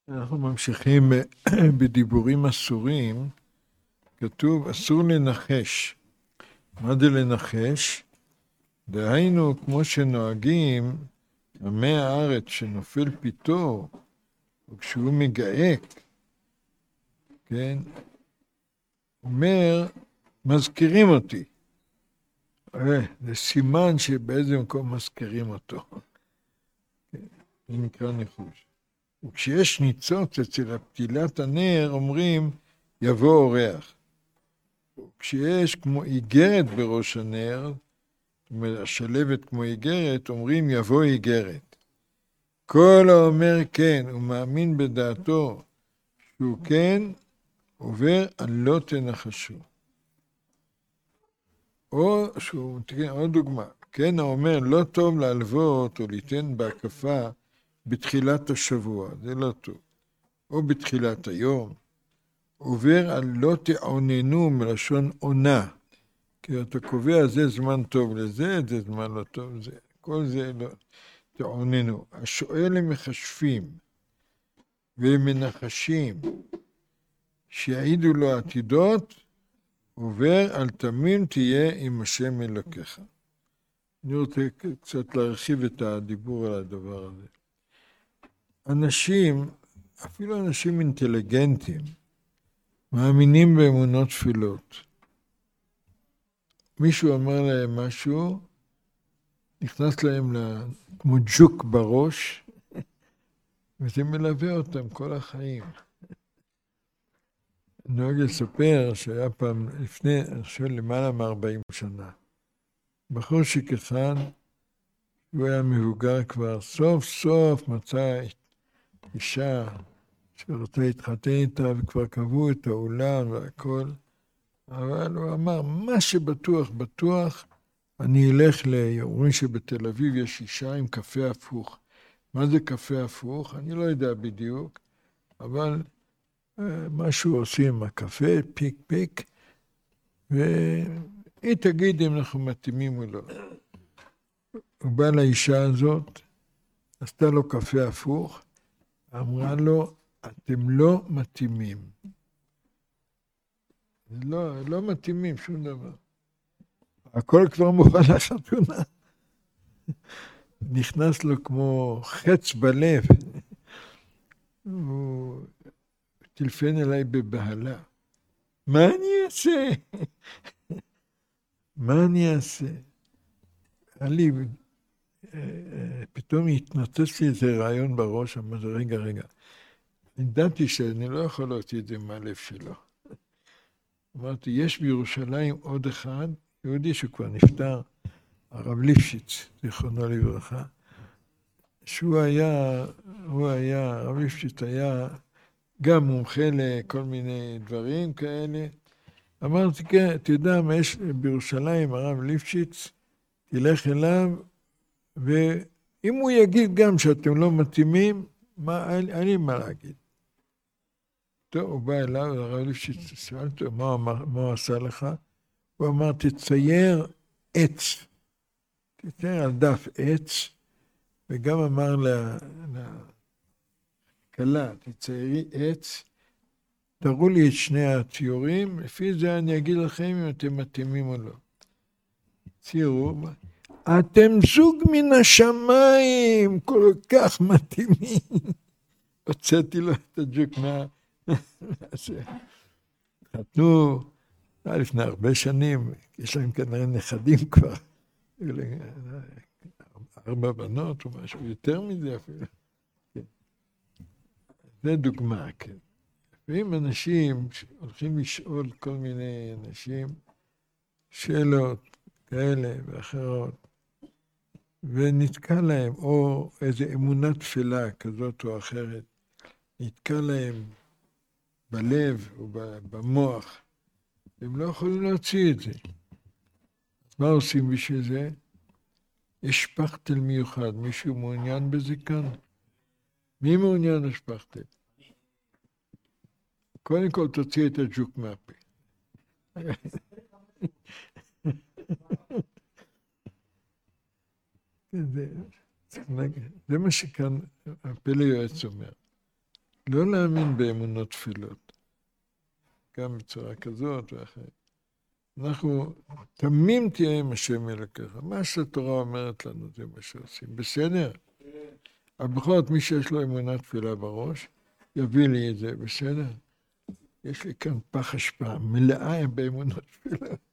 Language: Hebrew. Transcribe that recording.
אנחנו ממשיכים בדיבורים אסורים. כתוב אסור לנחש. מה זה לנחש? דהיינו, כמו שנוהגים עמי הארץ שנופל פיתו, וכשהוא מגעק, כן, אומר, מזכירים אותי. זה סימן שבאיזה מקום מזכירים אותו. זה נקרא ניחוש. וכשיש ניצוץ אצל הפתילת הנר, אומרים, יבוא אורח. וכשיש כמו איגרת בראש הנר, זאת אומרת, השלבת כמו איגרת, אומרים, יבוא איגרת. כל האומר כן, הוא מאמין בדעתו שהוא כן, עובר על לא תנחשו. או שהוא, תראה, עוד דוגמה, כן, האומר, לא טוב להלוות או ליתן בהקפה בתחילת השבוע, זה לא טוב. או בתחילת היום, עובר על לא תעוננו מלשון עונה. כי אתה קובע, זה זמן טוב לזה, זה זמן לא טוב לזה. כל זה לא תעוננו. השואל למחשבים ולמנחשים שיעידו לו עתידות, עובר על תמים תהיה עם השם אלוקיך. אני רוצה קצת להרחיב את הדיבור על הדבר הזה. אנשים, אפילו אנשים אינטליגנטים, מאמינים באמונות תפילות. מישהו אומר להם משהו, נכנס להם כמו ג'וק בראש, וזה מלווה אותם כל החיים. אני נוהג לספר שהיה פעם לפני, אני חושב למעלה מ-40 שנה, בחור שכחן, הוא היה מבוגר כבר, סוף סוף מצא אישה שרוצה להתחתן איתה, וכבר קבעו את האולם והכל, אבל הוא אמר, מה שבטוח, בטוח, אני אלך אומרים שבתל אביב יש אישה עם קפה הפוך. מה זה קפה הפוך? אני לא יודע בדיוק, אבל משהו עושים עם הקפה, פיק פיק, והיא תגיד אם אנחנו מתאימים או לא. הוא בא לאישה הזאת, עשתה לו קפה הפוך, אמרה לו, אתם לא מתאימים. לא מתאימים שום דבר. הכל כבר מוכן לחתונה. נכנס לו כמו חץ בלב. הוא טלפן אליי בבהלה. מה אני אעשה? מה אני אעשה? לי, פתאום התנוצץ לי איזה רעיון בראש, אמרתי, רגע. ידעתי שאני לא יכול להוציא את זה מהלב שלו. אמרתי, יש בירושלים עוד אחד, יהודי שכבר נפטר, הרב ליפשיץ, זיכרונו לברכה, שהוא היה, הרב ליפשיץ היה גם מומחה לכל מיני דברים כאלה. אמרתי, כן, אתה יודע מה יש בירושלים, הרב ליפשיץ, תלך אליו, ואם הוא יגיד גם שאתם לא מתאימים, אין לי מה להגיד. טוב, הוא בא אליו, הרב ליפשיץ, שאלתי, מה הוא עשה לך? הוא אמר, תצייר עץ. תצייר על דף עץ, וגם אמר לכלה, תציירי עץ, תראו לי את שני הציורים, לפי זה אני אגיד לכם אם אתם מתאימים או לא. ציירו, אתם זוג מן השמיים, כל כך מתאימים. הוצאתי לו את הג'וק חתנו, לפני הרבה שנים, יש להם כנראה נכדים כבר, 4 בנות או משהו, יותר מזה אפילו. זה דוגמה, כן. ואם אנשים הולכים לשאול כל מיני אנשים שאלות כאלה ואחרות, ונתקע להם, או איזו אמונה תפלה כזאת או אחרת, נתקע להם בלב או במוח, הם לא יכולים להוציא את זה. מה עושים בשביל זה? יש שפכטל מיוחד, מישהו מעוניין בזה כאן? מי מעוניין בשפכטל? קודם כל תוציא את הג'וק מהפה. זה מה שכאן הפלא יועץ אומר. לא להאמין באמונות תפילות, גם בצורה כזאת ואחרת. אנחנו, תמים תהיה עם השם אלוקיך. מה שהתורה אומרת לנו זה מה שעושים. בסדר? אבל בכל זאת, מי שיש לו אמונה תפילה בראש, יביא לי את זה, בסדר? יש לי כאן פח אשפה, מלאה באמונות תפילה.